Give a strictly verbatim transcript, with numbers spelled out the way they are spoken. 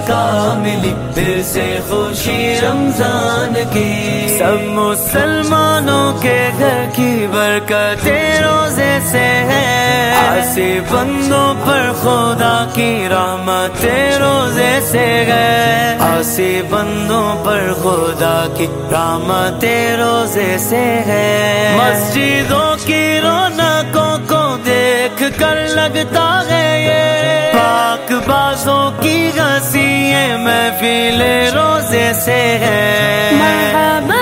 का मिली फिर से खुशी रमजान की। सब मुसलमानों के घर की बरकतें रोजे से है, आसे बंदों पर खुदा की रहमतें रोजे से है, आसे बंदों पर खुदा की रहमतें रोजे से है। मस्जिदों की रौनकों को देख कर लगता है ये पाक बाजों की हंसी महफिल रोजे से है।